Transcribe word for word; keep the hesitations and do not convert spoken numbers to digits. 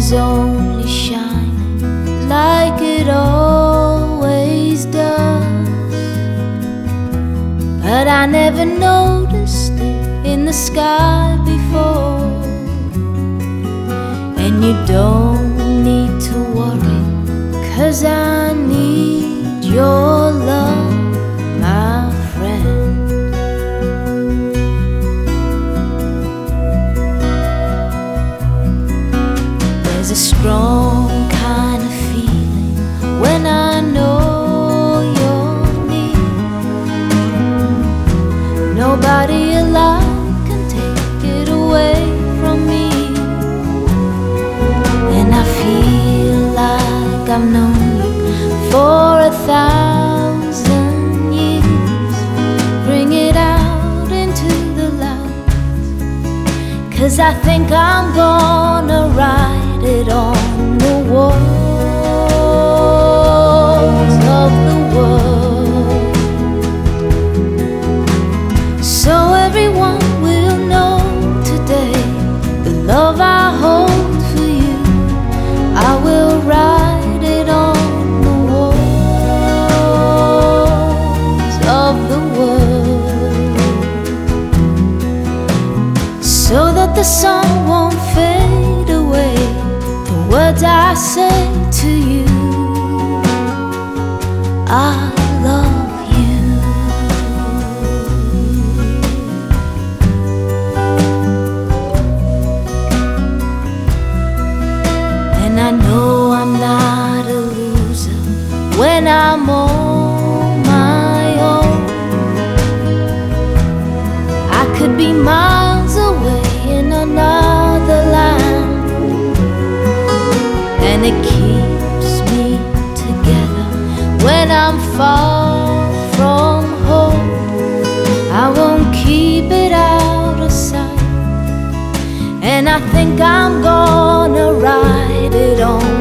is only shining like it always does, but I never noticed it in the sky before. And you don't need to worry, 'cause I need your love, my friend. There's a strong kind of feeling when I know you're near. Nobody alive can take it away from me. And I feel like I've known you for a thousand years. Bring it out into the light, 'cause I think I'm gonna write it on the walls of the world, so everyone will know today the love I hold for you. I will write it on the walls of the world, so that the sun won't fade away the words I say to you. I love you. And I know I'm not a loser when I'm on my own. I could be miles away in another land, and it keeps me together when I'm far from home. I won't keep it out of sight, and I think I'm gonna write it on